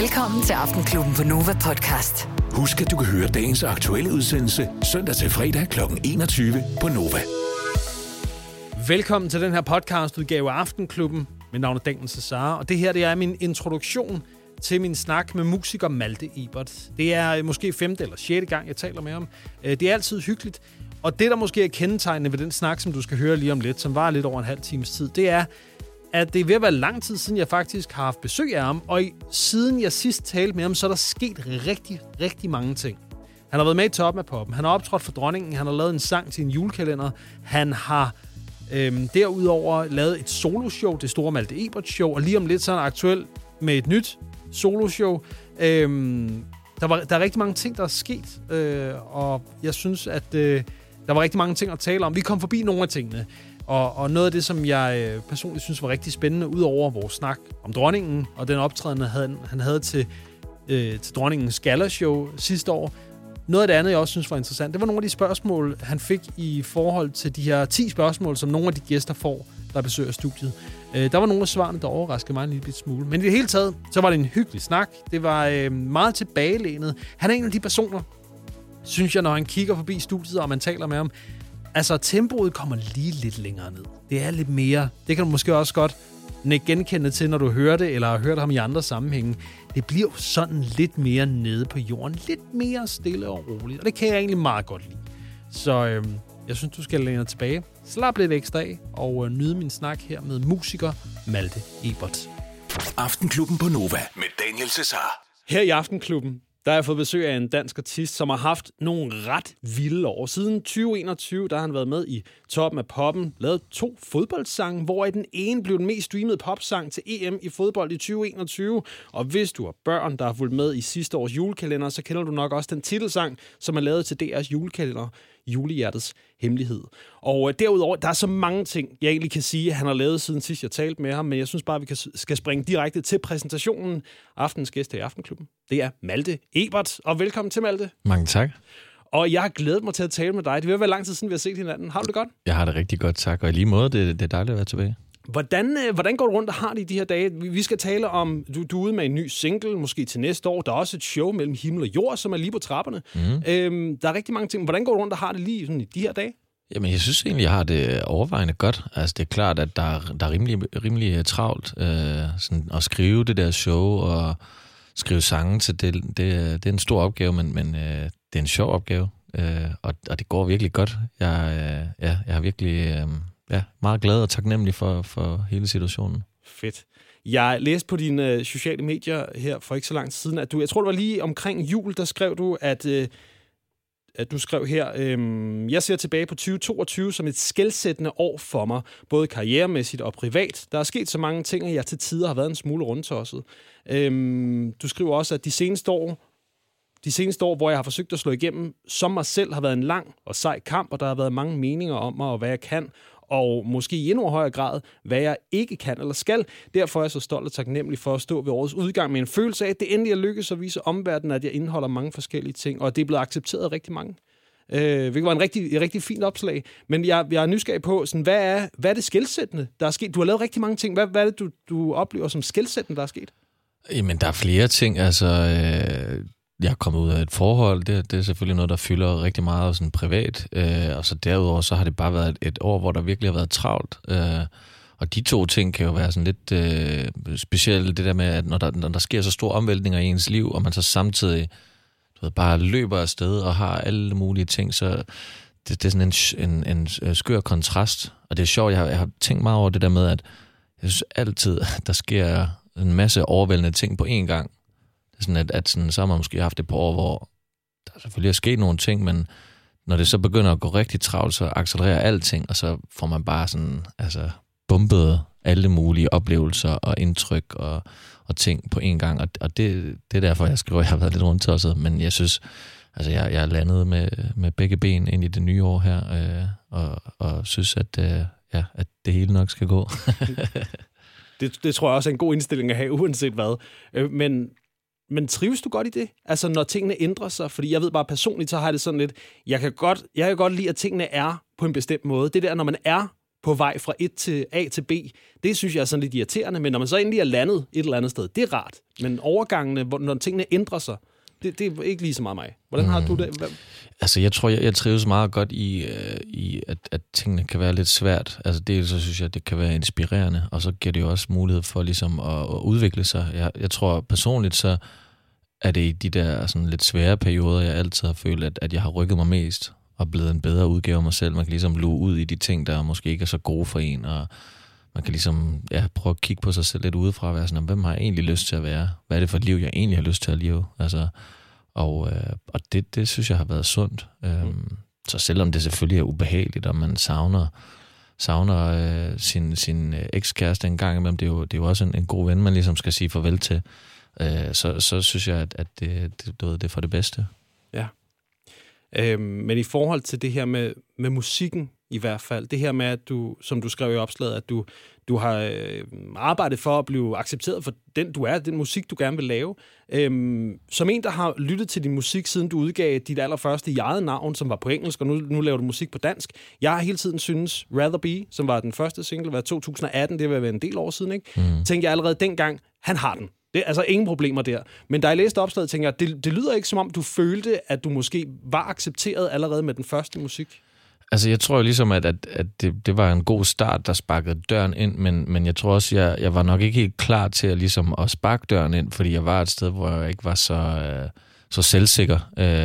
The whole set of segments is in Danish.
Velkommen til Aftenklubben på Nova Podcast. Husk, at du kan høre dagens aktuelle udsendelse søndag til fredag kl. 21 på Nova. Velkommen til den her podcastudgave af Aftenklubben. Mit navn er Daniel Cesar, og det her det er min introduktion til min snak med musiker Malte Ebert. Det er måske 5. eller 6. gang, jeg taler med ham. Det er altid hyggeligt, og det, der måske er kendetegnende ved den snak, som du skal høre lige om lidt, som var lidt over en halv times tid, det er, at det er ved at være lang tid siden, jeg faktisk har haft besøg af ham, og siden jeg sidst talte med ham, så er der sket rigtig, rigtig mange ting. Han har været med i Toppen af Poppen, han har optrådt for dronningen, han har lavet en sang til en julekalender, han har derudover lavet et soloshow, det store Malte Ebert show, og lige om lidt så er han aktuel med et nyt soloshow. Der er rigtig mange ting, der er sket, og jeg synes, at der var rigtig mange ting at tale om. Vi kom forbi nogle af tingene. Og noget af det, som jeg personligt synes var rigtig spændende, ud over vores snak om dronningen, og den optræden, han havde til dronningens gala-show sidste år. Noget af det andet, jeg også synes var interessant, det var nogle af de spørgsmål, han fik i forhold til de her 10 spørgsmål, som nogle af de gæster får, der besøger studiet. Der var nogle af svarene, der overraskede mig en lille smule. Men i det hele taget, så var det en hyggelig snak. Det var meget tilbagelænet. Han er en af de personer, synes jeg, når han kigger forbi studiet, og man taler med ham, altså, tempoet kommer lige lidt længere ned. Det er lidt mere. Det kan du måske også godt genkende til, når du hører det, eller har hørt ham i andre sammenhænge. Det bliver jo sådan lidt mere nede på jorden. Lidt mere stille og roligt. Og det kan jeg egentlig meget godt lide. Så jeg synes, du skal læne dig tilbage. Slap lidt ekstra af, og nyde min snak her med musiker Malte Ebert. Aftenklubben på Nova med Daniel Cesar. Her i Aftenklubben, der har jeg fået besøg af en dansk artist, som har haft nogle ret vilde år. Siden 2021, der har han været med i Toppen af Poppen, lavet 2 fodboldsange, hvor den ene blev den mest streamede popsang til EM i fodbold i 2021. Og hvis du har børn, der har fulgt med i sidste års julekalender, så kender du nok også den titelsang, som er lavet til DR's julekalender, Julehjertets Hemmelighed. Og derudover, der er så mange ting, jeg egentlig kan sige, at han har lavet siden sidst jeg talte med ham, men jeg synes bare, at vi skal springe direkte til præsentationen. Aftens gæst her i Aftenklubben, det er Malte Ebert, og velkommen til, Malte. Mange tak. Og jeg har glædet mig til at tale med dig. Det vil være lang tid siden, vi har set hinanden. Har du det godt? Jeg har det rigtig godt, tak. Og i lige måde, det er dejligt at være tilbage. Hvordan går du rundt og har det i de her dage? Vi skal tale om, du er ude med en ny single, måske til næste år. Der er også et show mellem himmel og jord, som er lige på trapperne. Der er rigtig mange ting. Hvordan går du rundt og har det lige sådan i de her dage? Jamen, jeg synes egentlig, jeg har det overvejende godt. Altså, det er klart, at der er rimelig travlt sådan at skrive det der show og skrive sange til det er en stor opgave, men det er en sjov opgave. Og det går virkelig godt. Jeg har virkelig meget glad og taknemmelig for hele situationen. Fedt. Jeg læste på dine sociale medier her for ikke så lang tid siden, at jeg tror, det var lige omkring jul, der skrev du, at du skrev her, jeg ser tilbage på 2022 som et skelsættende år for mig, både karrieremæssigt og privat. Der er sket så mange ting, at jeg til tider har været en smule rundtosset. Du skriver også, at de seneste år, hvor jeg har forsøgt at slå igennem, som mig selv har været en lang og sej kamp, og der har været mange meninger om mig, og hvad jeg kan, og måske i endnu højere grad, hvad jeg ikke kan eller skal. Derfor er jeg så stolt og taknemmelig for at stå ved årets udgang med en følelse af, at det endelig er lykkedes at vise omverdenen, at jeg indeholder mange forskellige ting, og det er blevet accepteret af rigtig mange. Hvilket var en rigtig fint opslag. Men jeg er nysgerrig på, sådan, hvad er det skelsættende, der er sket? Du har lavet rigtig mange ting. Hvad er det, du oplever som skelsættende, der er sket? Jamen, der er flere ting. Altså, jeg er kommet ud af et forhold. Det er selvfølgelig noget, der fylder rigtig meget sådan privat. Og så derudover, så har det bare været et år, hvor der virkelig har været travlt. Og de 2 ting kan jo være sådan lidt specielt, det der med, at når der sker så store omvæltninger i ens liv, og man så samtidig bare løber afsted og har alle mulige ting, så det er sådan en skør kontrast. Og det er sjovt, jeg har tænkt meget over det der med, at jeg synes altid, der sker en masse overvældende ting på én gang. Det er sådan, at sådan, så har man måske haft et par år, hvor der selvfølgelig er sket nogle ting, men når det så begynder at gå rigtig travlt, så accelererer alting, og så får man bare sådan, bumpet alle mulige oplevelser og indtryk og ting på én gang. Og det er derfor, jeg skriver, at jeg har været lidt rundtosset, men jeg synes, jeg er landet med begge ben ind i det nye år her, og synes, at det hele nok skal gå. Det tror jeg også er en god indstilling at have, uanset hvad. Men trives du godt i det? Altså, når tingene ændrer sig? Fordi jeg ved bare personligt, så har jeg det sådan lidt, jeg kan godt lide, at tingene er på en bestemt måde. Det der, når man er på vej fra A til B. Det synes jeg er sådan lidt irriterende, men når man så endelig er landet et eller andet sted, det er rart. Men overgangene, når tingene ændrer sig, det er ikke lige så meget mig. Hvordan har du det? Altså, jeg tror, jeg trives meget godt i at tingene kan være lidt svært. Altså, dels så synes jeg, at det kan være inspirerende, og så giver det jo også mulighed for ligesom at udvikle sig. Jeg tror personligt, så er det i de der sådan lidt svære perioder, jeg altid har følt, at jeg har rykket mig mest og blevet en bedre udgave af mig selv. Man kan ligesom luge ud i de ting, der måske ikke er så gode for en, og man kan ligesom prøve at kigge på sig selv lidt udefra og være sådan, hvem har jeg egentlig lyst til at være? Hvad er det for et liv, jeg egentlig har lyst til at leve? Altså, og det synes jeg har været sundt. Så selvom det selvfølgelig er ubehageligt, og man savner sin ekskæreste en gang imellem, det er jo også en god ven, man ligesom skal sige farvel til. Så synes jeg, at det er for det bedste. Ja. Men i forhold til det her med musikken i hvert fald, det her med, at du, som du skrev i opslaget, at du har arbejdet for at blive accepteret for den du er, den musik, du gerne vil lave. Som en, der har lyttet til din musik, siden du udgav dit allerførste i eget navn, som var på engelsk, og nu laver du musik på dansk. Jeg har hele tiden synes Rather Be, som var den første single, var 2018, det var en del år siden, ikke? Tænkte jeg allerede dengang, han har den. Det er altså ingen problemer der. Men da jeg læste opslaget, tænkte jeg, det lyder ikke som om, du følte, at du måske var accepteret allerede med den første musik. Altså, jeg tror jo ligesom, at det var en god start, der sparkede døren ind, men jeg tror også, jeg var nok ikke helt klar til at, ligesom, at sparke døren ind, fordi jeg var et sted, hvor jeg ikke var så selvsikker.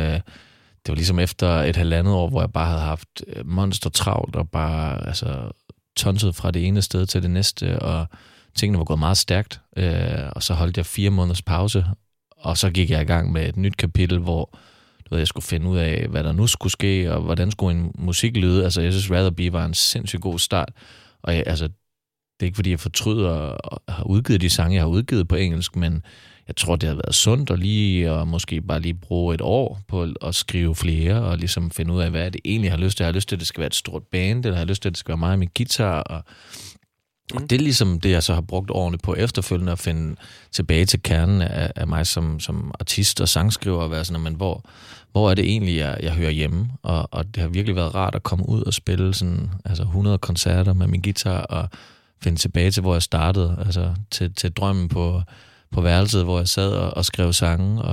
Det var ligesom efter 1,5 år, hvor jeg bare havde haft monster travlt og bare tonset fra det ene sted til det næste, og tingene var gået meget stærkt, og så holdt jeg 4 måneders pause, og så gik jeg i gang med et nyt kapitel, hvor jeg skulle finde ud af, hvad der nu skulle ske, og hvordan skulle en musik lyde. Altså, jeg synes, Rather Be var en sindssygt god start, og det er ikke, fordi jeg fortryder og har udgivet de sange, jeg har udgivet på engelsk, men jeg tror, det har været sundt og måske bare lige bruge et år på at skrive flere, og ligesom finde ud af, hvad det egentlig har lyst til. Jeg har lyst til, at det skal være et stort band, eller jeg har lyst til, at det skal være mig med guitar, og det er ligesom det, jeg så har brugt årene på efterfølgende, at finde tilbage til kernen af mig som artist og sangskriver, og være sådan, men hvor er det egentlig, jeg hører hjemme? Og det har virkelig været rart at komme ud og spille 100 koncerter med min guitar, og finde tilbage til, hvor jeg startede, altså til drømmen på værelset, hvor jeg sad og skrev sange,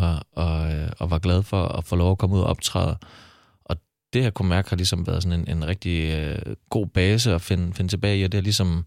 og var glad for at få lov at komme ud og optræde. Og det, jeg kunne mærke, har ligesom været sådan en rigtig god base at finde tilbage i, og det har ligesom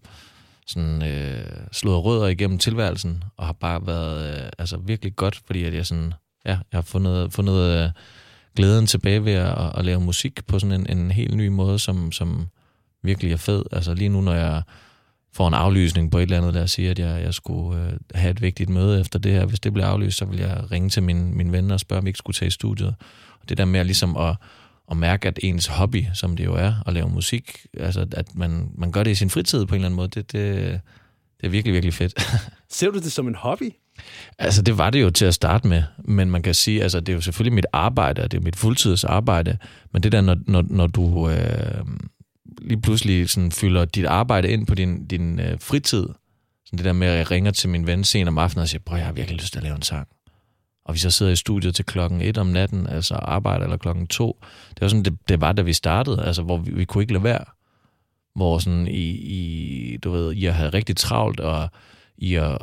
slået rødder igennem tilværelsen, og har bare været virkelig godt, fordi at jeg har fundet glæden tilbage ved at lave musik på sådan en helt ny måde, som virkelig er fed. Altså lige nu, når jeg får en aflysning på et eller andet, der siger, at jeg skulle have et vigtigt møde efter det her, hvis det bliver aflyst, så vil jeg ringe til min venner og spørge, om vi ikke skulle tage i studiet. Og det der med ligesom at mærke, at ens hobby, som det jo er, at lave musik, altså at man gør det i sin fritid på en eller anden måde, det er virkelig, virkelig fedt. Ser du det som en hobby? Altså, det var det jo til at starte med, men man kan sige, altså, det er jo selvfølgelig mit arbejde, og det er mit fuldtidsarbejde, men det der, når du lige pludselig sådan fylder dit arbejde ind på din fritid, sådan det der med, at jeg ringer til min ven sen om aftenen og siger, prøv, jeg har virkelig lyst til at lave en sang. Og vi så sidder i studiet til 1:00 om natten, altså arbejder, eller 2:00. Det var sådan, det var, da vi startede, altså, hvor vi kunne ikke lade være. Hvor sådan I havde rigtig travlt, og i at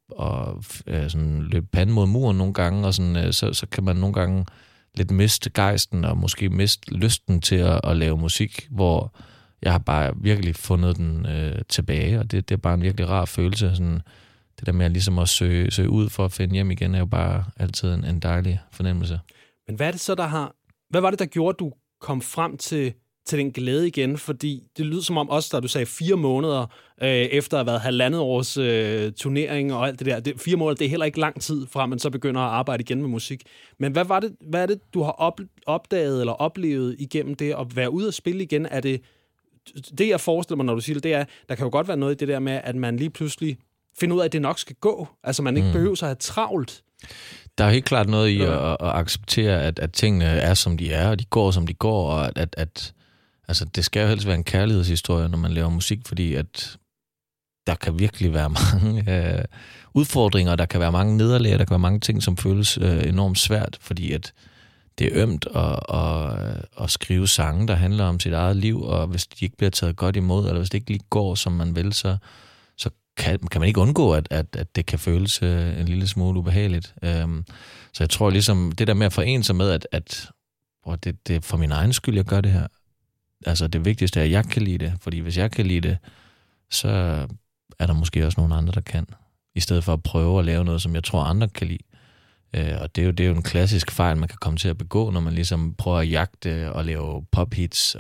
sådan løbe panden mod muren nogle gange, og sådan, så kan man nogle gange lidt miste gejsten, og måske miste lysten til at lave musik, hvor jeg har bare virkelig fundet den tilbage, og det er bare en virkelig rar følelse. Sådan, det der med at ligesom at søge ud for at finde hjem igen, er jo bare altid en dejlig fornemmelse. Men hvad er det så, hvad var det, der gjorde, at du kom frem til den glæde igen? Fordi det lyder som om også, da du sagde 4 måneder efter at have været 1,5 års turnering og alt det der. 4 måneder, det er heller ikke lang tid fra, man så begynder at arbejde igen med musik. Men hvad er det, du har opdaget eller oplevet igennem det at være ude og spille igen? Er det jeg forestiller mig, når du siger det, er, der kan jo godt være noget i det der med, at man lige pludselig finder ud af, at det nok skal gå. Altså, man ikke behøver sig at have travlt. Der er helt klart noget i at acceptere, at tingene er, som de er, og de går, som de går, og at altså, det skal jo helst være en kærlighedshistorie, når man laver musik, fordi at der kan virkelig være mange udfordringer, der kan være mange nederlag, der kan være mange ting, som føles enormt svært, fordi at det er ømt at skrive sange, der handler om sit eget liv, og hvis de ikke bliver taget godt imod, eller hvis det ikke lige går, som man vil, så kan man ikke undgå, at det kan føles en lille smule ubehageligt. Så jeg tror ligesom, det der med at forene sig med, at det er for min egen skyld, jeg gør det her. Altså det vigtigste er, at jeg kan lide det, fordi hvis jeg kan lide det, så er der måske også nogle andre, der kan, i stedet for at prøve at lave noget, som jeg tror, andre kan lide. Og det er jo en klassisk fejl, man kan komme til at begå, når man ligesom prøver at jagte og lave pophits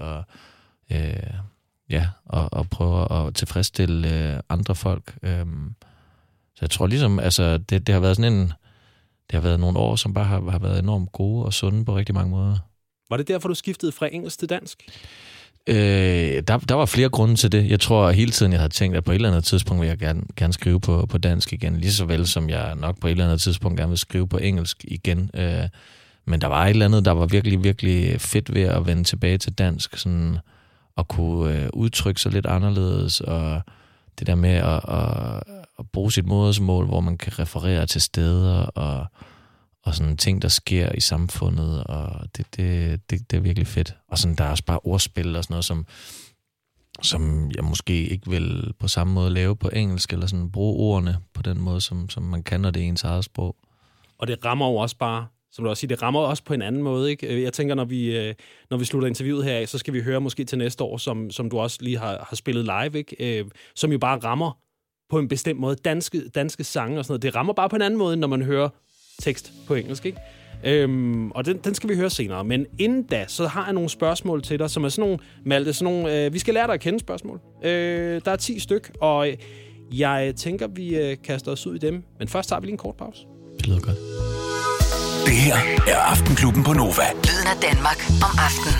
og prøver at tilfredsstille andre folk. Så jeg tror ligesom, altså det har været sådan det har været nogle år, som bare har været enormt gode og sunde på rigtig mange måder. Var det derfor, du skiftede fra engelsk til dansk? Der var flere grunde til det. Jeg tror hele tiden, jeg havde tænkt, at på et eller andet tidspunkt vil jeg gerne skrive på dansk igen, lige så vel som jeg nok på et eller andet tidspunkt gerne vil skrive på engelsk igen. Men der var et eller andet, der var virkelig, virkelig fedt ved at vende tilbage til dansk, sådan at kunne udtrykke sig lidt anderledes, og det der med at bruge sit modersmål, hvor man kan referere til steder og sådan ting, der sker i samfundet, og det er virkelig fedt. Og sådan, der er også bare ordspil og sådan noget, som jeg måske ikke vil på samme måde lave på engelsk, eller sådan bruge ordene på den måde, som man kan, når det er ens eget sprog. Og det rammer jo også bare, som du også siger, det rammer også på en anden måde, ikke? Jeg tænker, når vi slutter interviewet her af, så skal vi høre måske til næste år, som du også lige har spillet live, ikke? Som jo bare rammer på en bestemt måde. Danske sange og sådan noget. Det rammer bare på en anden måde, når man hører tekst på engelsk, ikke? Og den skal vi høre senere. Men inden da, så har jeg nogle spørgsmål til dig, som er sådan nogle, Malte, vi skal lære dig at kende spørgsmål. Der er 10 styk, og jeg tænker, vi kaster os ud i dem. Men først tager vi lige en kort pause. Det lyder godt. Det her er Aftenklubben på Nova. Lyden af Danmark om aftenen.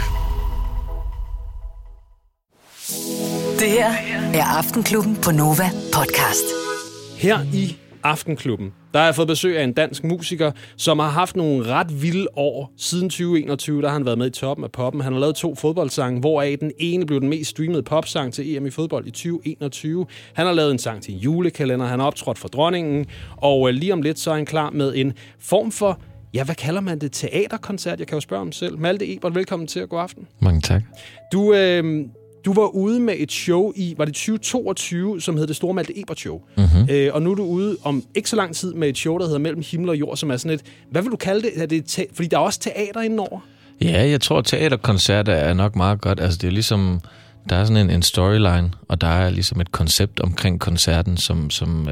Det her er Aftenklubben på Nova podcast. Her i Aftenklubben, der har jeg fået besøg af en dansk musiker, som har haft nogle ret vilde år. Siden 2021, der har han været med i toppen af poppen. Han har lavet 2 fodboldsange, hvoraf den ene blev den mest streamede popsang til EM i fodbold i 2021. Han har lavet en sang til en julekalender, han har optrådt for dronningen, og lige om lidt så er han klar med en form for, ja, hvad kalder man det, teaterkoncert? Jeg kan jo spørge om selv. Malte Ebert, velkommen til at gå aften. Mange tak. Du var ude med et show var det 2022, som hed Det Store Malte Ebert Show. Mm-hmm. Og nu er du ude om ikke så lang tid med et show, der hedder Mellem Himmel og Jord, som er sådan et, hvad vil du kalde det? Er det fordi der er også teater indenover? Ja, jeg tror, teaterkoncerter er nok meget godt. Altså, det er ligesom, der er sådan en storyline, og der er ligesom et koncept omkring koncerten, som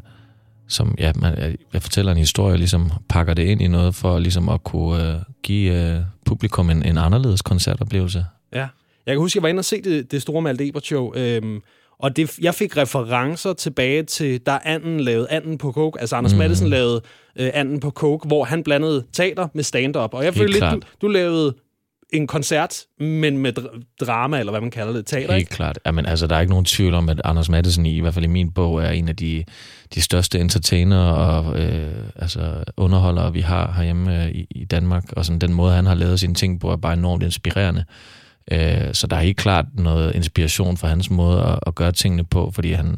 ja, jeg fortæller en historie, ligesom pakker det ind i noget, for ligesom at kunne give publikum en anderledes koncertoplevelse. Ja. Jeg kan huske, jeg var inde og se det store Malte Ebert Show, og jeg fik referencer tilbage til, da Anden lavede Anden på Coke, altså Anders Matthesen lavede Anden på Coke, hvor han blandede teater med stand-up. Og jeg følte lidt, du lavede en koncert, men med drama, eller hvad man kalder det, teater, Helt ikke? klart. Jamen, altså, der er ikke nogen tvivl om, at Anders Matthesen, i hvert fald i min bog, er en af de største entertainere og underholdere, vi har herhjemme i Danmark. Og sådan, den måde, han har lavet sine ting på, er bare enormt inspirerende. Så der er helt klart noget inspiration fra hans måde at gøre tingene på, fordi han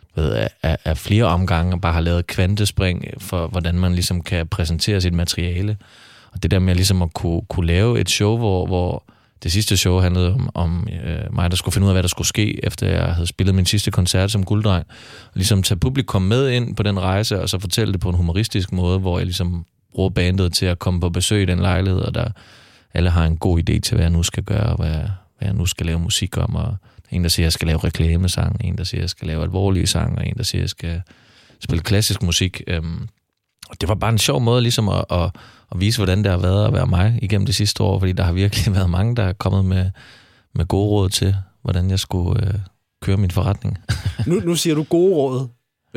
af flere omgange bare har lavet kvantespring for, hvordan man ligesom kan præsentere sit materiale. Og det der med ligesom at kunne lave et show, hvor det sidste show handlede om mig, der skulle finde ud af, hvad der skulle ske, efter jeg havde spillet min sidste koncert som gulddreng. Og ligesom tage publikum med ind på den rejse, og så fortælle det på en humoristisk måde, hvor jeg ligesom bruger bandet til at komme på besøg i den lejlighed, og der alle har en god idé til, hvad jeg nu skal gøre, og hvad jeg nu skal lave musik om. Og en, der siger, at jeg skal lave reklamesang, en, der siger, at jeg skal lave alvorlige sang, og en, der siger, at jeg skal spille klassisk musik. Og det var bare en sjov måde ligesom at vise, hvordan det har været at være mig igennem det sidste år, fordi der har virkelig været mange, der er kommet med gode råd til, hvordan jeg skulle køre min forretning. Nu siger du gode råd.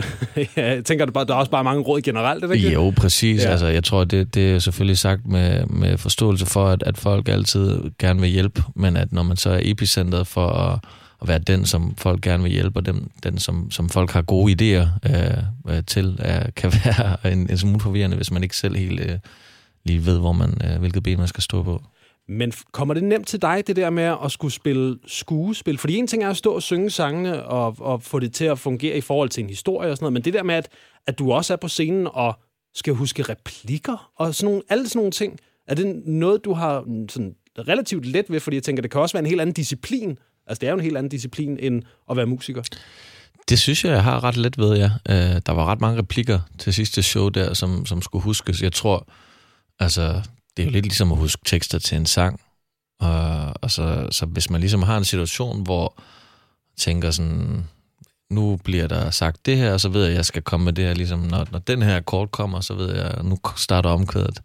Jeg tænker, der er også bare mange råd generelt, er det ikke? Jo, præcis. Ja. Altså, jeg tror, det er selvfølgelig sagt med forståelse for, at folk altid gerne vil hjælpe, men at når man så er epicentret for at være den, som folk gerne vil hjælpe, og den som folk har gode idéer til, kan være en smule forvirrende, hvis man ikke selv helt lige ved, hvilket ben man skal stå på. Men kommer det nemt til dig, det der med at skulle spille skuespil? Fordi en ting er at stå og synge sangene og få det til at fungere i forhold til en historie og sådan noget, men det der med, at du også er på scenen og skal huske replikker og alle sådan nogle ting, Er det noget, du har sådan relativt let ved? Fordi jeg tænker, det kan også være en helt anden disciplin. Altså, det er jo en helt anden disciplin, end at være musiker. Det synes jeg har ret let ved, ja. Der var ret mange replikker til sidste show der, som skulle huskes. Jeg tror, altså, det er jo lidt ligesom at huske tekster til en sang. Og så hvis man ligesom har en situation, hvor tænker sådan, nu bliver der sagt det her, og så ved jeg, at jeg skal komme med det her, ligesom når den her akkord kommer, så ved jeg, at nu starter omkvædet.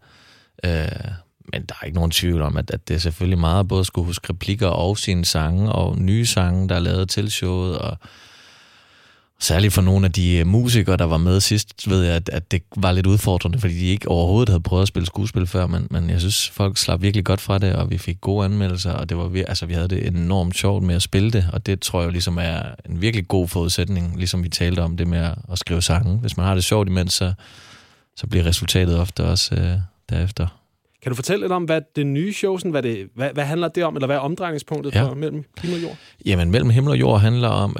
Men der er ikke nogen tvivl om, at det er selvfølgelig meget både skulle huske replikker og sine sange, og nye sange, der er lavet til showet, og særligt for nogle af de musikere, der var med sidst, ved jeg, at det var lidt udfordrende, fordi de ikke overhovedet havde prøvet at spille skuespil før, men jeg synes, folk slap virkelig godt fra det, og vi fik gode anmeldelser, og det var vi havde det enormt sjovt med at spille det, og det tror jeg ligesom er en virkelig god forudsætning, ligesom vi talte om det med at skrive sange. Hvis man har det sjovt imens, så bliver resultatet ofte også derefter. Kan du fortælle lidt om, hvad det nye show, hvad handler det om, eller hvad er omdrejningspunktet for Mellem Himmel og Jord? Jamen, Mellem Himmel og Jord handler om,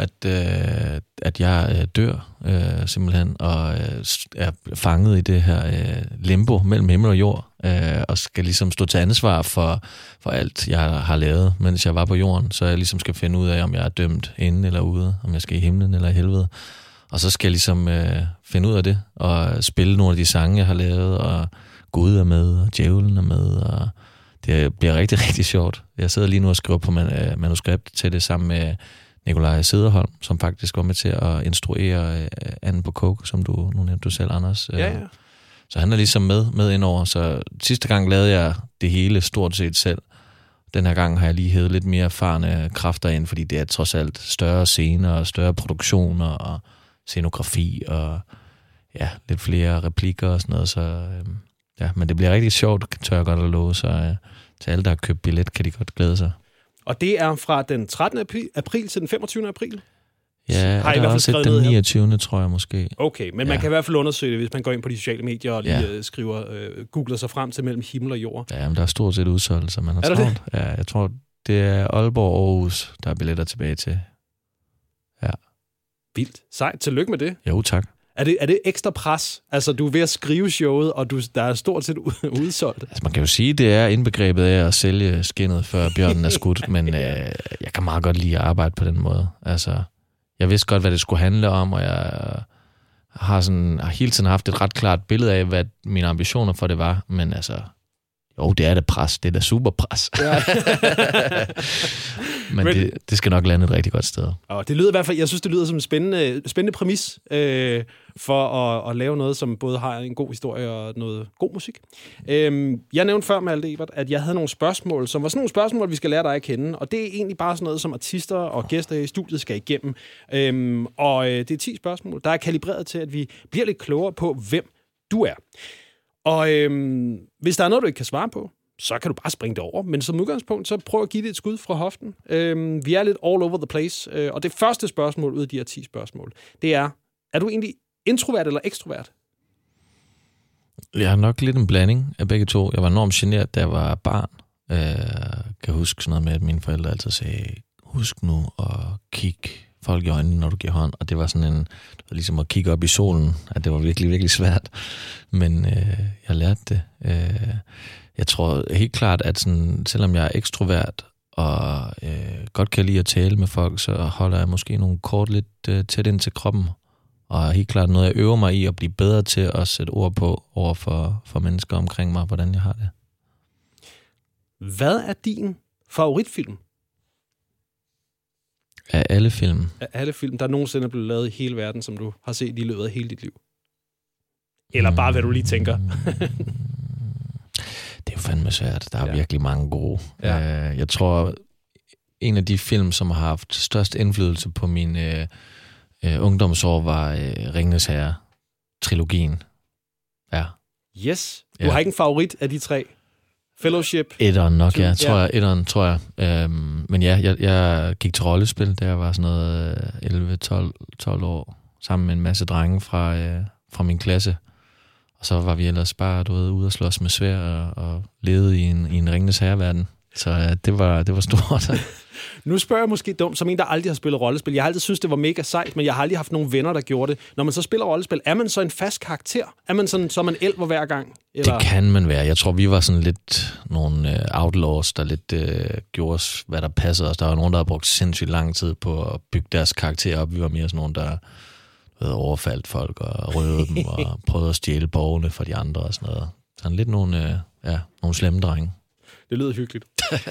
at jeg dør simpelthen, og er fanget i det her limbo mellem himmel og jord, og skal ligesom stå til ansvar for alt, jeg har lavet, mens jeg var på jorden, så jeg ligesom skal finde ud af, om jeg er dømt inde eller ude, om jeg skal i himlen eller i helvede. Og så skal jeg ligesom finde ud af det, og spille nogle af de sange, jeg har lavet, og Gud er med, og djævlen er med, og det bliver rigtig, rigtig sjovt. Jeg sidder lige nu og skriver på manuskript til det sammen med Nikolaj Sederholm, som faktisk var med til at instruere Anden på Coke, som nu nævnte du selv, Anders. Ja. Så han er ligesom med indover. Så sidste gang lavede jeg det hele stort set selv. Den her gang har jeg lige hævet lidt mere erfarne kræfter ind, fordi det er trods alt større scener og større produktioner og scenografi og lidt flere replikker og sådan noget, så men det bliver rigtig sjovt, tør jeg godt at love, så til alle, der har købt billet, kan de godt glæde sig. Og det er fra den 13. april til den 25. april? Ja, har I hvert fald skrevet den 29. tror jeg måske. Okay, men man kan i hvert fald undersøge det, hvis man går ind på de sociale medier og lige googler sig frem til Mellem Himmel og Jord. Ja, men der er stort set udsolgt, så man har travlt. Ja, jeg tror, det er Aalborg og Aarhus, der er billetter tilbage til. Ja. Vildt. Sejt. Tillykke med det. Jo, tak. Er det ekstra pres? Altså, du er ved at skrive showet, og der er stort set udsolgt. Altså, man kan jo sige, at det er indbegrebet af at sælge skindet, før bjørnen er skudt, men jeg kan meget godt lide at arbejde på den måde. Altså, jeg vidste godt, hvad det skulle handle om, og jeg har hele tiden haft et ret klart billede af, hvad mine ambitioner for det var, men altså, jo, det er det pres. Det er da super pres. Ja. Men det skal nok lande et rigtig godt sted. Og det lyder i hvert fald, jeg synes, det lyder som en spændende præmis for at lave noget, som både har en god historie og noget god musik. Jeg nævnte før, Malte Ebert, at jeg havde nogle spørgsmål, som var sådan nogle spørgsmål, vi skal lære dig at kende. Og det er egentlig bare sådan noget, som artister og gæster i studiet skal igennem. Og det er 10 spørgsmål, der er kalibreret til, at vi bliver lidt klogere på, hvem du er. Og hvis der er noget, du ikke kan svare på, så kan du bare springe det over. Men som udgangspunkt, så prøv at give det et skud fra hoften. Vi er lidt all over the place. Og det første spørgsmål ud af de her 10 spørgsmål, det er du egentlig introvert eller ekstrovert? Jeg har nok lidt en blanding af begge to. Jeg var enormt genert, da jeg var barn. Kan huske sådan noget med, at mine forældre altid sagde, husk nu at kigge folk i øjnene, når du giver hånd. Og det var sådan det var ligesom at kigge op i solen, at det var virkelig, virkelig svært. Men jeg lærte det. Jeg tror helt klart, at sådan, selvom jeg er ekstrovert og godt kan lide at tale med folk, så holder jeg måske nogle kort lidt tæt ind til kroppen. Og helt klart noget, jeg øver mig i at blive bedre til at sætte ord på over for mennesker omkring mig, hvordan jeg har det. Hvad er din favoritfilm? Af alle film? Af alle film, der nogensinde er blevet lavet i hele verden, som du har set i løbet af hele dit liv? Eller bare, hvad du lige tænker? Det er jo fandme svært. Der er virkelig mange gode. Ja. Jeg tror, en af de film, som har haft størst indflydelse på min ungdomsår, var Ringenes Herre-trilogien. Ja. Yes. Du har ikke en favorit af de 3? Fellowship? Etteren nok, ja. Etteren, tror jeg. Men ja, jeg gik til rollespil, da jeg var sådan noget 11-12 år, sammen med en masse drenge fra min klasse. Og så var vi ellers bare ude og slås med sværd og levede i en Ringenes Herre-verden. Så det var stort. Nu spørger jeg måske dumt, som en, der aldrig har spillet rollespil. Jeg har altid synes det var mega sejt, men jeg har aldrig haft nogen venner, der gjorde det. Når man så spiller rollespil, er man så en fast karakter? Er man sådan, så er man elver hver gang? Eller? Det kan man være. Jeg tror, vi var sådan lidt nogle outlaws, der lidt gjorde os, hvad der passede os. Der var nogen, der havde brugt sindssygt lang tid på at bygge deres karakter op. Vi var mere sådan nogen, der overfaldt folk og røvede dem og prøvede at stjæle borgerne fra de andre og sådan noget. Sådan lidt nogle slemme drenge. Det lyder hyggeligt.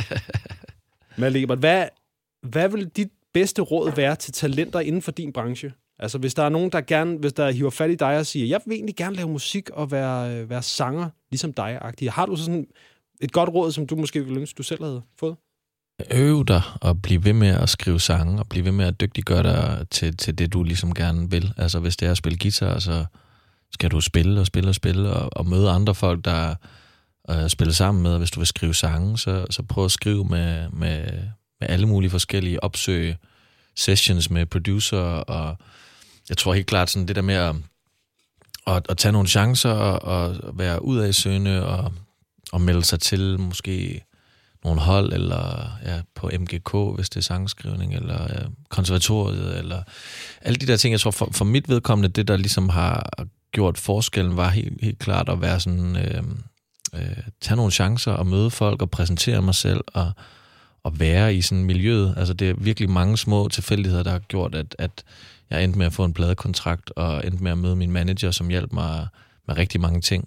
Malte Ebert, hvad vil dit bedste råd være til talenter inden for din branche? Altså, hvis der er nogen, hvis der hiver fat i dig og siger, jeg vil egentlig gerne lave musik og være sanger, ligesom dig-agtig. Har du sådan et godt råd, som du måske ville ønske, du selv havde fået? Øv dig og blive ved med at skrive sange, og blive ved med at dygtiggøre dig til det, du ligesom gerne vil. Altså, hvis det er at spille guitar, så skal du spille og møde andre folk, der spiller sammen med. Hvis du vil skrive sange, så prøv at skrive med alle mulige forskellige, opsøge sessions med producer, og jeg tror helt klart sådan det der med at tage nogle chancer og være udadsøgende og melde sig til måske nogle hold, eller på MGK, hvis det er sangskrivning, eller konservatoriet, eller alle de der ting. Jeg tror for mit vedkommende, det der ligesom har gjort forskellen, var helt klart at være sådan, tage nogle chancer og møde folk og præsentere mig selv og være i sådan miljøet. Altså det er virkelig mange små tilfældigheder, der har gjort, at jeg endte med at få en pladekontrakt, og endte med at møde min manager, som hjalp mig med rigtig mange ting.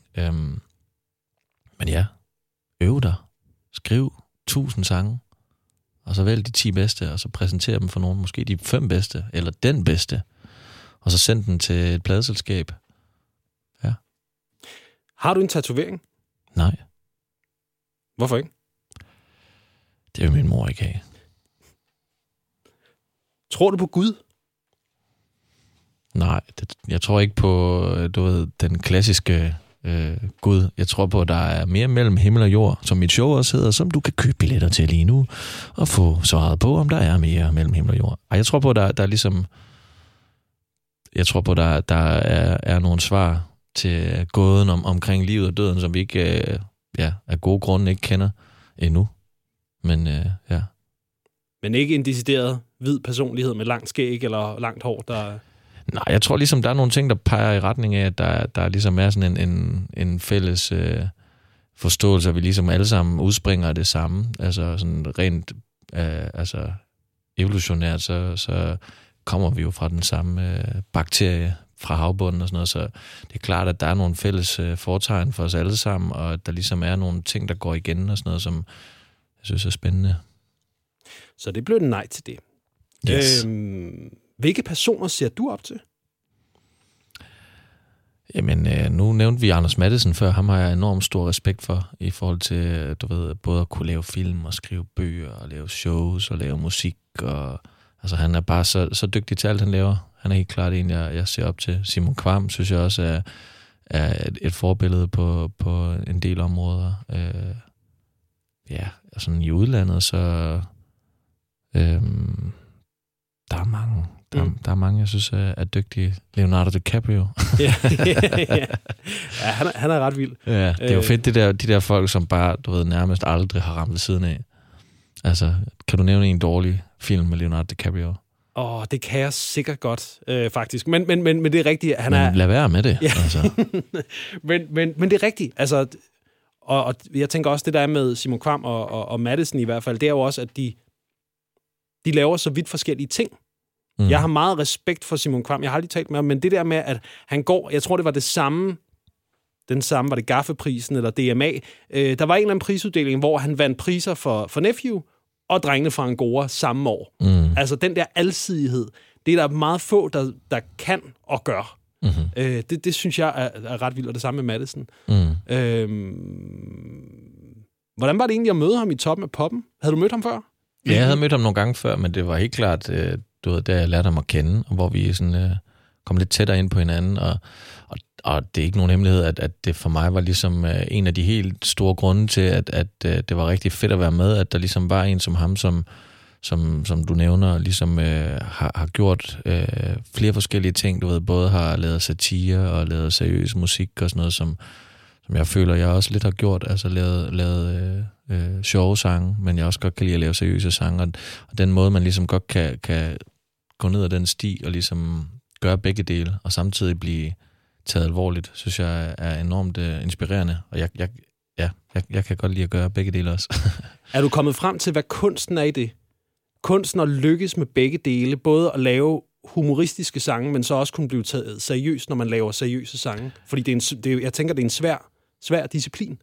Men ja, øv dig. Skriv 1000 sange, og så vælg de 10 bedste, og så præsentere dem for nogen, måske de 5 bedste, eller den bedste, og så send den til et pladeselskab. Ja. Har du en tatovering? Nej. Hvorfor ikke? Det vil min mor ikke have. Tror du på Gud? Nej, jeg tror ikke på, den klassiske Gud. Jeg tror på, at der er mere mellem himmel og jord, som mit show også hedder, som du kan købe billetter til lige nu, og få svaret på, om der er mere mellem himmel og jord. Og jeg tror på, at der er ligesom... Jeg tror på, at der er nogle svar til gåden omkring livet og døden, som vi ikke af gode grunde ikke kender endnu. Men ja. Men ikke en decideret hvid personlighed med langt skæg eller langt hår, der... Nej, jeg tror ligesom, der er nogle ting, der peger i retning af, at der ligesom er sådan en fælles forståelse, at vi ligesom alle sammen udspringer af det samme. Altså sådan rent evolutionært, så kommer vi jo fra den samme bakterie fra havbunden og sådan noget, så det er klart, at der er nogle fælles fortegn for os alle sammen, og at der ligesom er nogle ting, der går igen og sådan noget, som jeg synes er spændende. Så det blev et nej til det. Yes. Hvilke personer ser du op til? Jamen, nu nævnte vi Anders Matthesen før. Ham har jeg enormt stor respekt for, i forhold til, både at kunne lave film og skrive bøger og lave shows og lave musik. Og, altså, han er bare så dygtig til alt, han laver. Han er helt klart en, jeg ser op til. Simon Kvam, synes jeg også er et forbillede på en del områder. Sådan i udlandet, så... Der er mange. Der er mange, jeg synes er dygtige. Leonardo DiCaprio. Ja, han er ret vild. Ja, det er jo fedt, de der folk, som bare, nærmest aldrig har ramt ved siden af. Altså, kan du nævne en dårlig film med Leonardo DiCaprio? Det kan jeg sikkert godt, faktisk. Men det er rigtigt. Lad være med det. Ja. Altså. men det er rigtigt. Altså, og jeg tænker også, det der er med Simon Kvam og Matthesen i hvert fald, det er jo også, at de laver så vidt forskellige ting. Mm. Jeg har meget respekt for Simon Kvam. Jeg har aldrig talt med ham, men det der med, at han går... Jeg tror, det var det samme... var det Gaffeprisen eller DMA. Der var en eller anden prisuddeling, hvor han vandt priser for Nephew og Drengene fra Angora samme år. Mm. Altså, den der alsidighed, det er der meget få, der kan og gør. Mm-hmm. Det synes jeg er ret vildt, og det samme med Matthesen. Mm. Hvordan var det egentlig at møde ham i toppen af poppen? Havde du mødt ham før? Ja, jeg havde mødt ham nogle gange før, men det var helt klart, der jeg lærte ham at kende, og hvor vi sådan, kom lidt tættere ind på hinanden, og det er ikke nogen hemmelighed, at det for mig var ligesom en af de helt store grunde til, at det var rigtig fedt at være med, at der ligesom var en som ham, som du nævner, ligesom har gjort flere forskellige ting, både har lavet satire og lavet seriøs musik og sådan noget, jeg føler, jeg også lidt har gjort, altså lavet sjove sange, men jeg også godt kan lide at lave seriøse sange, og den måde, man ligesom godt kan gå ned ad den sti, og ligesom gøre begge dele, og samtidig blive taget alvorligt, synes jeg er enormt inspirerende, og jeg kan godt lide at gøre begge dele også. Er du kommet frem til, hvad kunsten er i det? Kunsten at lykkes med begge dele, både at lave humoristiske sange, men så også kunne blive taget seriøst, når man laver seriøse sange. Fordi jeg tænker, det er en svær disciplin.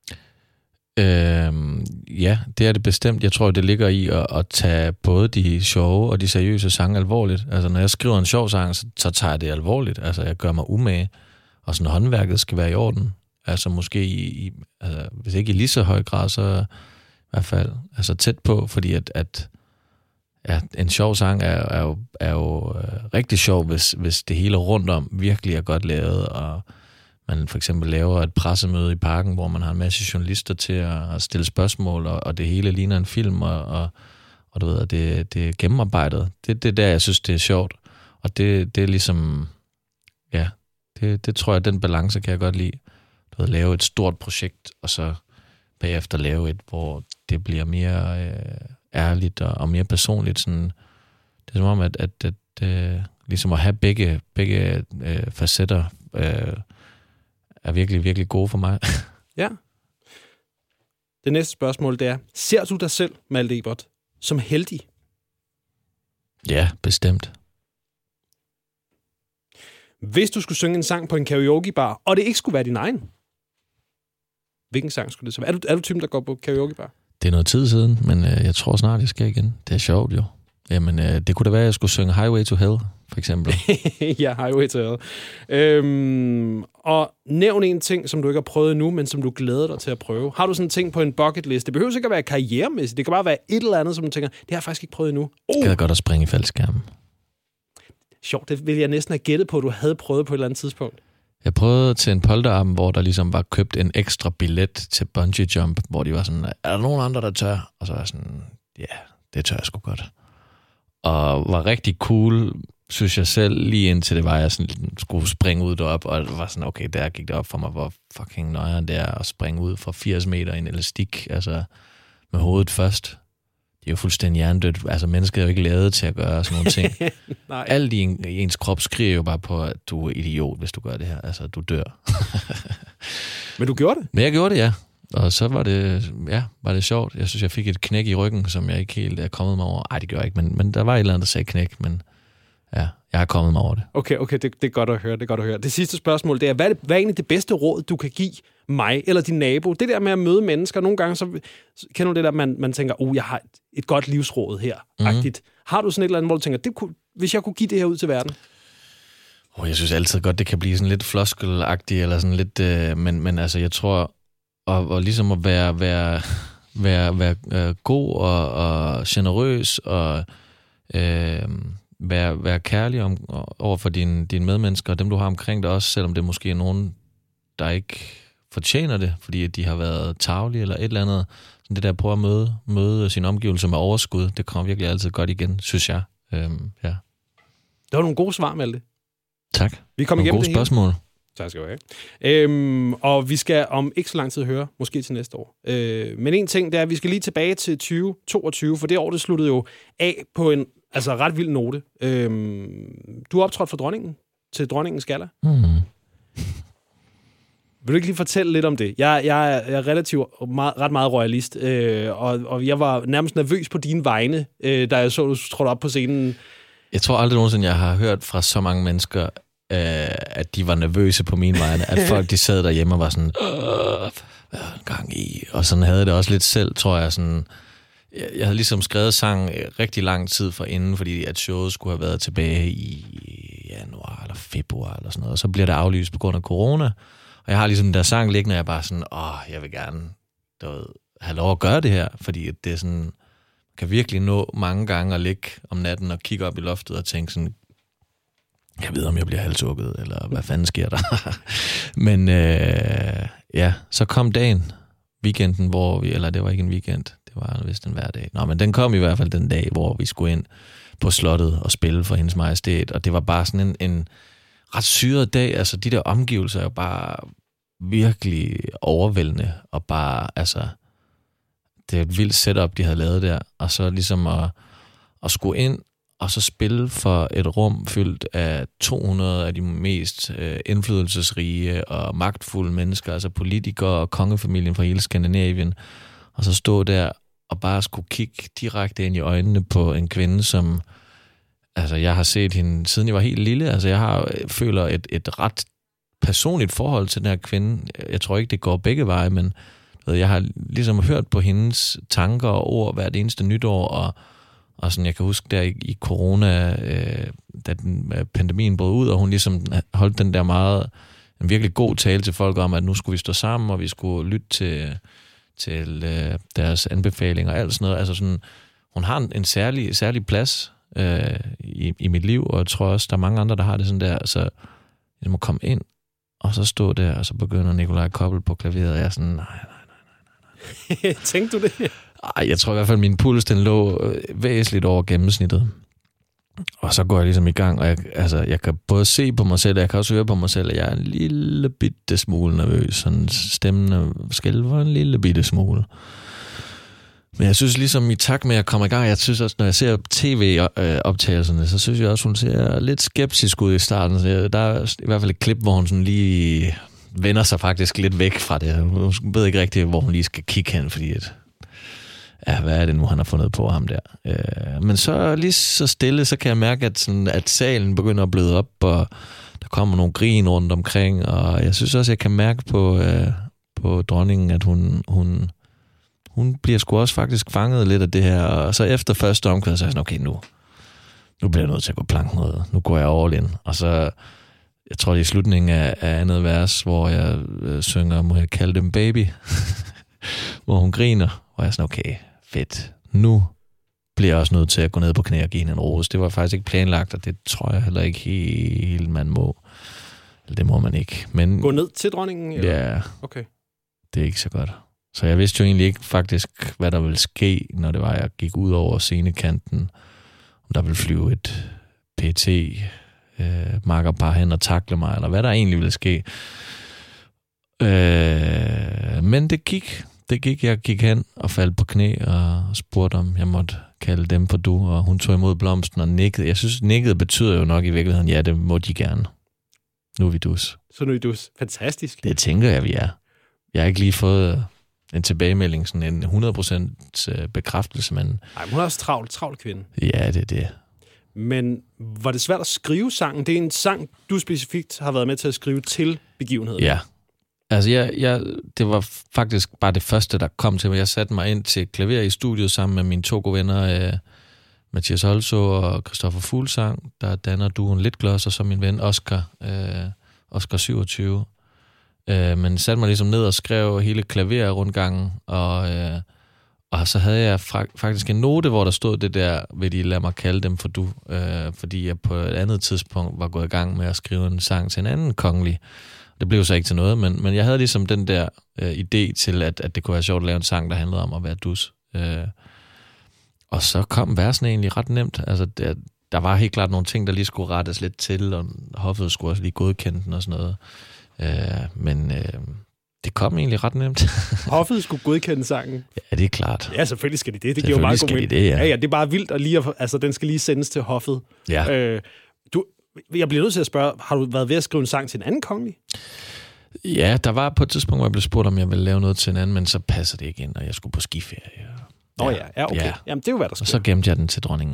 Ja, det er det bestemt. Jeg tror, det ligger i at tage både de sjove og de seriøse sange alvorligt. Altså, når jeg skriver en sjov sang, så tager jeg det alvorligt. Altså, jeg gør mig umage, og sådan håndværket skal være i orden. Altså, måske altså, hvis ikke i lige så høj grad, så i hvert fald altså tæt på, fordi at en sjov sang er jo rigtig sjov, hvis det hele rundt om virkelig er godt lavet, og man for eksempel laver et pressemøde i parken, hvor man har en masse journalister til at stille spørgsmål, og det hele ligner en film, og du ved, det er gennemarbejdet. Det er der, jeg synes, det er sjovt. Og det er ligesom, ja, det tror jeg, den balance kan jeg godt lide. Du ved, lave et stort projekt, og så bagefter lave et, hvor det bliver mere ærligt og mere personligt. Sådan, det er som om, at ligesom at have begge facetter er virkelig, virkelig gode for mig. Ja. Det næste spørgsmål, det er, ser du dig selv, Malte Ebert, som heldig? Ja, bestemt. Hvis du skulle synge en sang på en karaokebar, og det ikke skulle være din egen, hvilken sang skulle det så være? Er du typen, der går på karaokebar? Det er noget tid siden, men jeg tror snart, jeg skal igen. Det er sjovt jo. Jamen, det kunne da være, at jeg skulle synge Highway to Hell, for eksempel. Ja, Highway to Hell. Og nævn en ting, som du ikke har prøvet endnu, men som du glæder dig til at prøve. Har du sådan en ting på en bucket list? Det behøver ikke at være karrieremæssigt. Det kan bare være et eller andet, som du tænker, det har jeg faktisk ikke prøvet endnu. Jeg gad godt at springe i faldskærmen. Sjovt, det ville jeg næsten have gættet på, at du havde prøvet på et eller andet tidspunkt. Jeg prøvede til en polterarm, hvor der ligesom var købt en ekstra billet til bungee jump, hvor de var sådan, er der nogen andre, der tør? Og så var jeg sådan, ja, det tør jeg sgu godt. Og var rigtig cool, synes jeg selv, lige indtil det var, jeg sådan, skulle springe ud derop, og det var sådan, okay, der gik det op for mig, hvor fucking nøjeren det er at springe ud fra 80 meter i en elastik, altså med hovedet først. Det er jo fuldstændig hjernedødt. Altså, mennesket er jo ikke lavet til at gøre sådan nogle ting. Alt i ens krop skriger jo bare på, at du er idiot, hvis du gør det her. Altså, du dør. Men du gjorde det? Men jeg gjorde det, ja. Og så var det sjovt. Jeg synes, jeg fik et knæk i ryggen, som jeg ikke helt er kommet mig over. Ej, det gør jeg ikke, men der var et eller andet, der sagde knæk, men ja, jeg har kommet mig over det. Okay, det er godt at høre, Det sidste spørgsmål, det er, hvad er egentlig det bedste råd, du kan give mig eller din nabo? Det der med at møde mennesker, nogle gange så kender du det der, man tænker, jeg har et godt livsråd her. Agtigt. Har du sådan et eller andet, hvor du tænker, hvis jeg kunne give det her ud til verden? Jeg synes altid godt, det kan blive sådan lidt floskelagtigt, eller sådan lidt, men altså, jeg tror, og ligesom at være god og generøs og være kærlig over for dine medmennesker og dem, du har omkring dig også, selvom det måske er nogen, der ikke fortjener det, fordi de har været tarvelige eller et eller andet. Sådan det der at prøve at møde sin omgivelse med overskud, det kommer virkelig altid godt igen, synes jeg. Ja. Det var nogle gode svar, Malte. Tak. Vi kommer igennem gode det spørgsmål. Hele. Tak skal du have. Og vi skal om ikke så lang tid høre, måske til næste år. Men en ting, det er, at vi skal lige tilbage til 2022, for det år, det sluttede jo af på en ret vild note. Du har optrådt for dronningen til dronningens galla. Vil du ikke lige fortælle lidt om det? Jeg er ret meget royalist, og jeg var nærmest nervøs på dine vegne, da jeg så, du trådte op på scenen. Jeg tror aldrig nogensinde, jeg har hørt fra så mange mennesker, at de var nervøse på mine vegne. At folk, de sad derhjemme og var sådan, gang i. Og sådan havde det også lidt selv, tror jeg. Sådan, jeg havde ligesom skrevet sang rigtig lang tid forinden, fordi at showet skulle have været tilbage i januar eller februar eller sådan noget. Og så bliver det aflyst på grund af corona. Og jeg har ligesom den der sang liggende, og jeg er bare sådan, jeg vil gerne have lov at gøre det her, fordi det er sådan, man kan virkelig nå mange gange at ligge om natten og kigge op i loftet og tænke sådan, jeg ved, om jeg bliver halshugget, eller hvad fanden sker der? Men så kom dagen, weekenden, eller det var ikke en weekend, det var vist en hverdag. Nå, men den kom i hvert fald den dag, hvor vi skulle ind på slottet og spille for hendes majestæt, og det var bare sådan en ret syret dag. Altså, de der omgivelser er jo bare virkelig overvældende, og bare, altså, det er et vildt setup, de havde lavet der, og så ligesom at skulle ind, og så spille for et rum fyldt af 200 af de mest indflydelsesrige og magtfulde mennesker, altså politikere og kongefamilien fra hele Skandinavien, og så stå der og bare skulle kigge direkte ind i øjnene på en kvinde, som, altså jeg har set hende, siden jeg var helt lille, altså jeg føler et ret personligt forhold til den her kvinde. Jeg tror ikke, det går begge veje, men jeg har ligesom hørt på hendes tanker og ord hvert eneste nytår, og sådan, jeg kan huske der i corona, da pandemien brød ud, og hun ligesom holdt den der en virkelig god tale til folk om, at nu skulle vi stå sammen, og vi skulle lytte til deres anbefalinger og alt sådan noget. Altså sådan, hun har en særlig plads i mit liv, og jeg tror også, der er mange andre, der har det sådan der. Så jeg må komme ind, og så stå der, og så begynder Nikolaj Koppel på klaveret, og jeg er sådan, nej. Tænkte du det? Ej, jeg tror i hvert fald, at min puls, den lå væsentligt over gennemsnittet. Og så går jeg ligesom i gang, og jeg kan både se på mig selv, og jeg kan også høre på mig selv, at jeg er en lille bitte smule nervøs. Sådan stemmen skælver en lille bitte smule. Men jeg synes ligesom i takt med at komme i gang, jeg synes også, når jeg ser tv-optagelserne, så synes jeg også, hun ser lidt skeptisk ud i starten. Så der er i hvert fald et klip, hvor hun sådan lige vender sig faktisk lidt væk fra det. Hun ved ikke rigtigt, hvor hun lige skal kigge hen, fordi hvad er det nu, han har fundet på ham der? Men så lige så stille, så kan jeg mærke, at salen begynder at bløde op, og der kommer nogle grin rundt omkring, og jeg synes også, jeg kan mærke på dronningen, at hun bliver sgu også faktisk fanget lidt af det her, og så efter første omkvæd, så er jeg sådan, okay, nu bliver jeg nødt til at gå planken ud. Nu går jeg all in. Og så, jeg tror, det er i slutningen af andet vers, hvor jeg synger, må jeg kalde dem baby, hvor hun griner, og jeg er sådan, okay, fedt. Nu bliver jeg også nødt til at gå ned på knæ og give hende en rose. Det var faktisk ikke planlagt, og det tror jeg heller ikke helt, man må. Eller det må man ikke. Men, gå ned til dronningen? Eller? Ja. Okay. Det er ikke så godt. Så jeg vidste jo egentlig ikke faktisk, hvad der ville ske, når det var, jeg gik ud over scenekanten. Om der ville flyve et PT makkerpar hen og takle mig, eller hvad der egentlig ville ske. Men det gik. Jeg gik hen og faldt på knæ og spurgte, om jeg måtte kalde dem for du, og hun tog imod blomsten og nikkede. Jeg synes, nikket betyder jo nok i virkeligheden, ja, det må de gerne. Nu er vi dus. Så nu er vi dus. Fantastisk. Det tænker jeg, vi er. Jeg har ikke lige fået en tilbagemelding, sådan en 100% bekræftelse, men... Nej, hun er også travl kvinde. Ja, det er det. Men var det svært at skrive sangen? Det er en sang, du specifikt har været med til at skrive til begivenheden. Ja. Altså, det var faktisk bare det første, der kom til mig. Jeg satte mig ind til klaver i studiet sammen med mine 2 gode venner, Mathias Holso og Christoffer Fuglsang, der danner duoen Litgloss, og så min ven Oscar 27. Men satte mig ligesom ned og skrev hele klaverrundgangen, og så havde jeg faktisk en note, hvor der stod det der, vil de lade mig kalde dem for du, fordi jeg på et andet tidspunkt var gået i gang med at skrive en sang til en anden kongelig. Det blev så ikke til noget, men jeg havde ligesom den der idé til, at det kunne være sjovt at lave en sang, der handlede om at være dus. Og så kom versen egentlig ret nemt. Altså, der var helt klart nogle ting, der lige skulle rettes lidt til, og hoffet skulle også lige godkende den og sådan noget. Men det kom egentlig ret nemt. Hoffet skulle godkende sangen? Ja, det er klart. Ja, selvfølgelig skal de det. Det giver jo meget god mening. Ja, det er bare vildt, og den skal lige sendes til hoffet. Ja. Jeg bliver nødt til at spørge, har du været ved at skrive en sang til en anden kongelig? Ja, der var på et tidspunkt, hvor jeg blev spurgt, om jeg ville lave noget til en anden, men så passer det ikke ind, og jeg skulle på skiferie. Ja, okay. Ja. Jamen, det er jo, hvad der sker. Og så gemte jeg den til dronningen.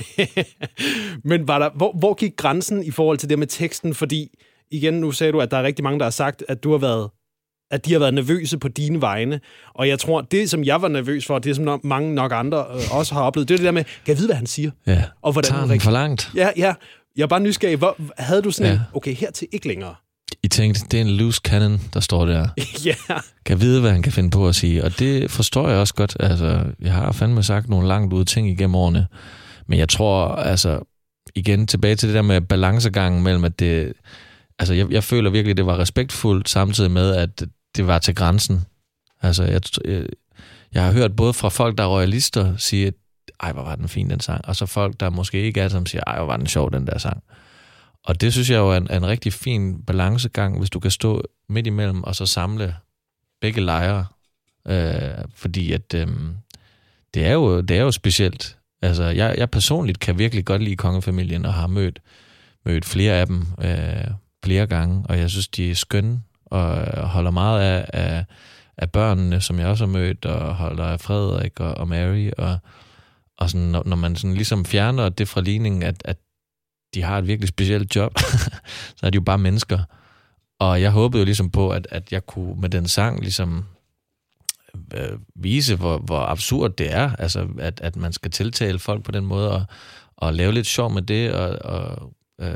Men var der, hvor gik grænsen i forhold til det med teksten? Fordi, igen, nu sagde du, at der er rigtig mange, der har sagt, at de har været nervøse på dine vegne. Og jeg tror, det, som jeg var nervøs for, det som mange nok andre også har oplevet, det er det der med, kan jeg vide, hvad han siger? Ja, og hvordan tager den for langt. Ja. Jeg er bare nysgerrig. Havde du sådan okay, hertil ikke længere? I tænkte, det er en loose cannon, der står der. Ja. Kan vide, hvad han kan finde på at sige. Og det forstår jeg også godt. Altså, jeg har fandme sagt nogle langt ude ting igennem årene. Men jeg tror, altså, igen tilbage til det der med balancegangen mellem, at det... Altså, jeg føler virkelig, det var respektfuldt, samtidig med, at det var til grænsen. Altså, jeg har hørt både fra folk, der er royalister, sige, ej, hvor var den fin, den sang. Og så folk, der måske ikke er, som siger, ej, hvor var den sjov, den der sang. Og det synes jeg jo er en rigtig fin balancegang, hvis du kan stå midt imellem og så samle begge lejre. Fordi at det er jo specielt. Altså, jeg personligt kan virkelig godt lide kongefamilien og har mødt flere af dem flere gange, og jeg synes, de er skønne og holder meget af børnene, som jeg også har mødt, og holder af Frederik og Mary, og sådan, når man sådan ligesom fjerner det fra ligningen, at de har et virkelig specielt job, så er de jo bare mennesker. Og jeg håbede jo ligesom på, at jeg kunne med den sang ligesom vise, hvor absurd det er, altså at man skal tiltale folk på den måde, og lave lidt sjov med det, og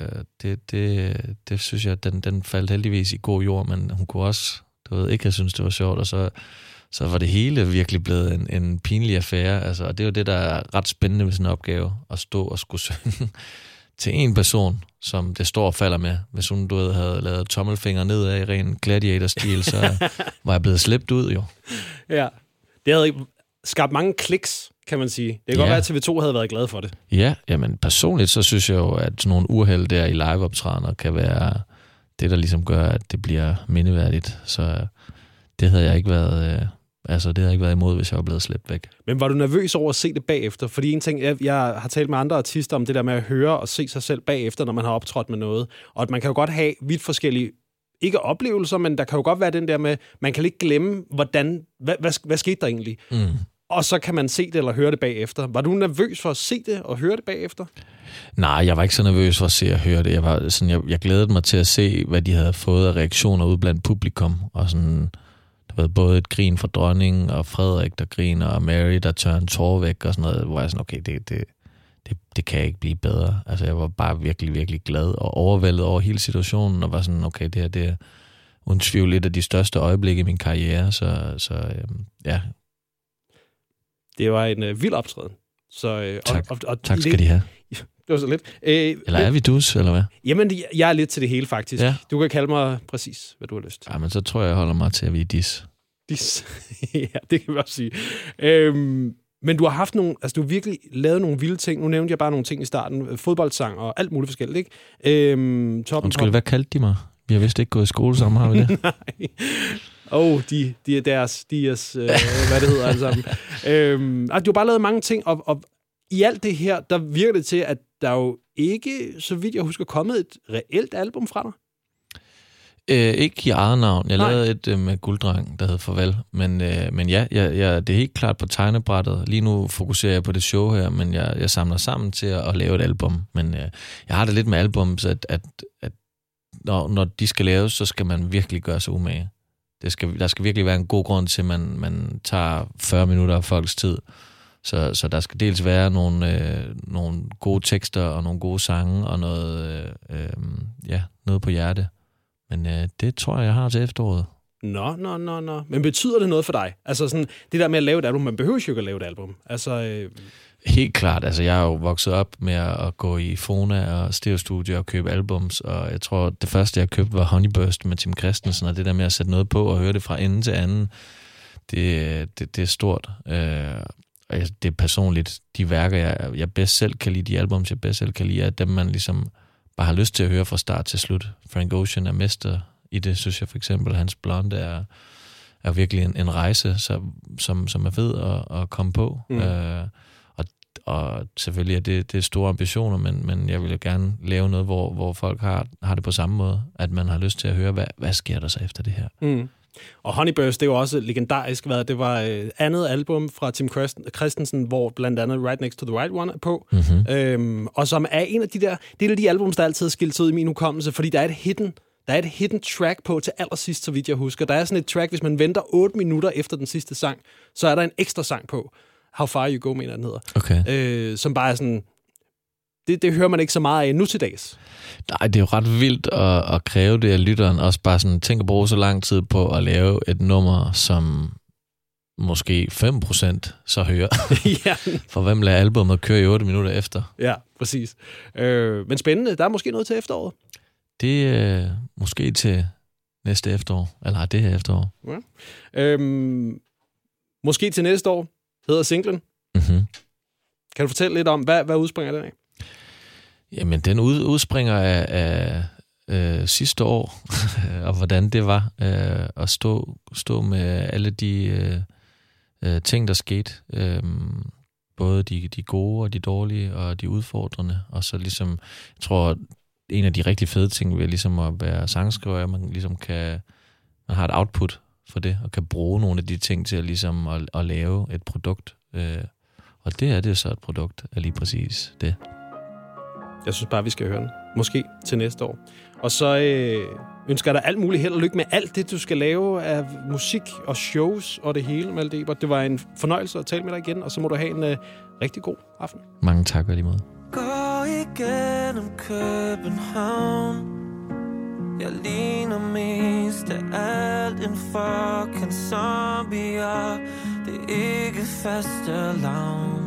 det synes jeg, den faldt heldigvis i god jord, men hun kunne også, ikke have syntes, det var sjovt, og så var det hele virkelig blevet en pinlig affære, altså, og det er jo det, der er ret spændende ved sådan en opgave, at stå og skulle synge til en person, som det står og falder med. Hvis hun, havde lavet tommelfinger nedad i ren gladiator-stil, så var jeg blevet slæbt ud, jo. Ja, det havde skabt mange kliks, kan man sige. Det kan godt være, at TV2 havde været glad for det. Ja, jamen personligt, så synes jeg jo, at sådan nogle uheld der i liveoptrædener kan være det, der ligesom gør, at det bliver mindeværdigt. Så det havde jeg ikke været... det havde ikke været imod, hvis jeg var blevet slæbt væk. Men var du nervøs over at se det bagefter? Fordi en ting, jeg har talt med andre artister om det der med at høre og se sig selv bagefter, når man har optrådt med noget. Og at man kan jo godt have vidt forskellige, ikke oplevelser, men der kan jo godt være den der med, man kan ikke glemme, hvad skete der egentlig? Mm. Og så kan man se det eller høre det bagefter. Var du nervøs for at se det og høre det bagefter? Nej, jeg var ikke så nervøs for at se og høre det. Jeg glædede mig til at se, hvad de havde fået af reaktioner ud blandt publikum, og sådan... Der var både et grin fra dronningen, og Frederik, der griner, og Mary, der tør en tår væk, og sådan noget, hvor jeg sådan, okay, det kan ikke blive bedre. Altså, jeg var bare virkelig, virkelig glad og overvældet over hele situationen, og var sådan, okay, det er uden tvivl et af de største øjeblikke i min karriere, ja. Det var en vild optræden. Så, tak. Tak skal de have. Det var så lidt. Eller er vi dus, eller hvad? Jamen, jeg er lidt til det hele, faktisk. Ja. Du kan kalde mig præcis, hvad du har lyst. Ja, men så tror jeg holder mig til, at vi er dis. Dis. Ja, det kan vi også sige. Men du har haft du har virkelig lavet nogle vilde ting. Nu nævnte jeg bare nogle ting i starten. Fodboldsang og alt muligt forskelligt, ikke? Undskyld, hvad kaldte de mig? Vi har vist ikke gået i skole sammen, har vi det? Nej. De er deres, hvad det hedder alle sammen. Du har bare lavet mange ting, og i alt det her, der virker det til, at der jo ikke, så vidt jeg husker, kommet et reelt album fra dig? Ikke i eget navn. Jeg lavede et med Gulddreng, der hed Farvel. Men ja, det er helt klart på tegnebrættet. Lige nu fokuserer jeg på det show her, men jeg samler sammen til at lave et album. Men jeg har det lidt med albums, at når de skal laves, så skal man virkelig gøre sig umage. Der skal virkelig være en god grund til, at man tager 40 minutter af folks tid. Så der skal dels være nogle gode tekster og nogle gode sange og noget på hjerte. Men det tror jeg har til efteråret. Nå. Men betyder det noget for dig? Altså sådan, det der med at lave et album, man behøver jo ikke at lave et album. Altså... Helt klart. Altså, jeg er jo vokset op med at gå i Fona og stereostudio og købe albums, og jeg tror, det første, jeg købte, var Honeyburst med Tim Christensen, og det der med at sætte noget på og høre det fra ende til anden, det er stort. Og det er personligt. De værker, jeg bedst selv kan lide, de albums, jeg bedst selv kan lide, er dem, man ligesom bare har lyst til at høre fra start til slut. Frank Ocean er mester i det, synes jeg for eksempel. Hans Blonde er virkelig en rejse, som er fed at komme på. Mm. Og selvfølgelig er det store ambitioner, men jeg vil jo gerne lave noget, hvor folk har det på samme måde, at man har lyst til at høre, hvad sker der så efter det her. Mm. Og Honeyburst, det var også legendarisk. Det var andet album fra Tim Christensen, hvor blandt andet Right Next to the Right One er på. Mm-hmm. Og som er en af det er de album, der altid er skilt ud i min hukommelse, fordi der er et hidden track på til allersidst, så vidt jeg husker. Der er sådan et track, hvis man venter 8 minutter efter den sidste sang, så er der en ekstra sang på. How Far You Go, mener den hedder. Okay. Som bare er sådan... Det hører man ikke så meget af nu til dags. Nej, det er jo ret vildt at kræve det af lytteren. Også bare sådan, tænk at bruge så lang tid på at lave et nummer, som måske 5% så hører. Ja. For hvem lader albumet køre i 8 minutter efter? Ja, præcis. Men spændende. Der er måske noget til efteråret. Det er måske til næste efterår. Eller det her efterår. Ja. Måske til næste år hedder singlen. Mm-hmm. Kan du fortælle lidt om, hvad udspringer den af? Jamen, den udspringer af sidste år, og hvordan det var at stå med alle de ting, der skete. Både de gode og de dårlige og de udfordrende. Og så ligesom, jeg tror, en af de rigtig fede ting ved ligesom at være sangskriver, at man ligesom man har et output for det, og kan bruge nogle af de ting til ligesom at lave et produkt. Og det er det så et produkt af lige præcis det. Jeg synes bare, vi skal høre den. Måske til næste år. Og så ønsker jeg dig alt muligt held og lykke med alt det, du skal lave af musik og shows og det hele, Malte Ebert. Det var en fornøjelse at tale med dig igen, og så må du have en rigtig god aften. Mange tak og lige måde. Gå igennem København. Jeg ligner mest af alt en fucking zombie, og det er ikke fastelavn.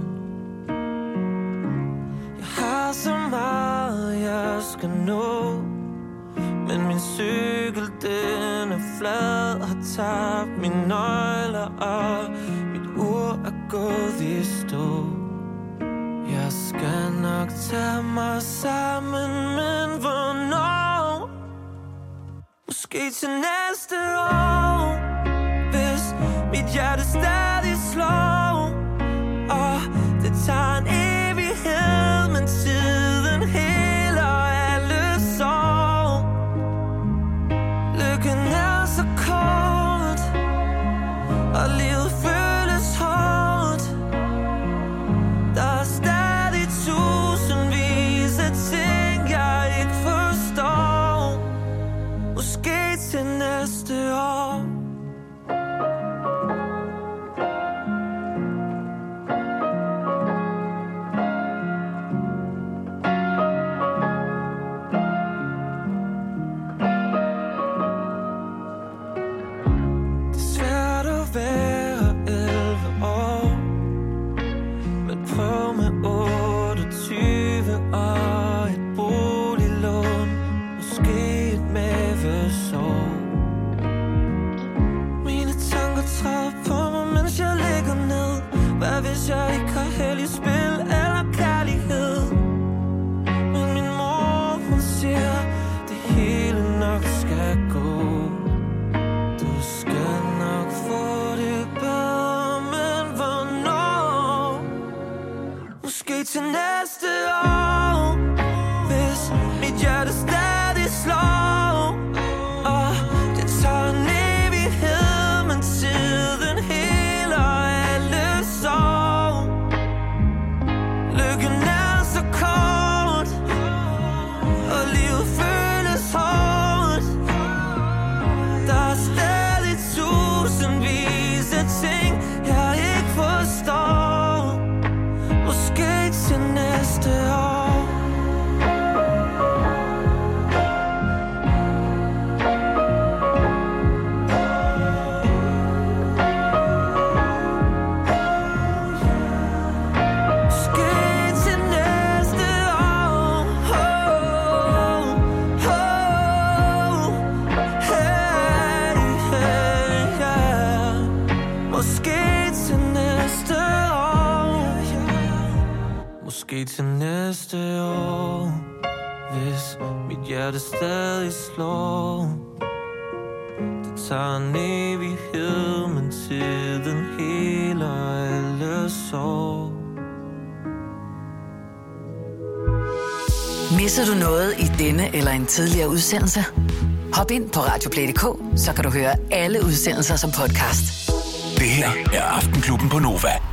Jeg har så meget, jeg skal nå, men min cykel, den er flad, har tabt mine nøgler, og mit ur er gået i stå. Jeg skal nok tage mig sammen, men hvornår? Måske til næste år, hvis mit hjerte stadig slår. Og det tager en evighed, men tiden heler alle sår. Lykken er så kort, og livet føles hårdt. Der er stadig tusindvis af ting, jeg ikke forstår. Måske til næste år. Det er svært at være 11 år, men prøv med 28 og et boliglån, måske et mavesår. Mine tanker træder på mig, mens jeg ligger ned. Hvad hvis jeg ikke har held i spil eller kærlighed? Men min mor, hun siger, det hele nok skal gå. Du skal nok få det bedre, men hvornår? Måske til næste år, hvis mit hjerte stadig slår. Og det tager en evighed, men tiden heler alle sår. Lykken er så kort, og livet føles hårdt. Der er stadig tusindvis af ting, jeg ikke forstår. Måske til næste år. Måske til næste år. Hey, hey, yeah. Måske til næste år. Måske til næste år, hvis mit hjerte stadig slår. Det tager en evighed, men tiden heler alle sår. Misser du noget i denne eller en tidligere udsendelse? Hop ind på radioplay.dk, så kan du høre alle udsendelser som podcast. Det her er Aftenklubben på Nova.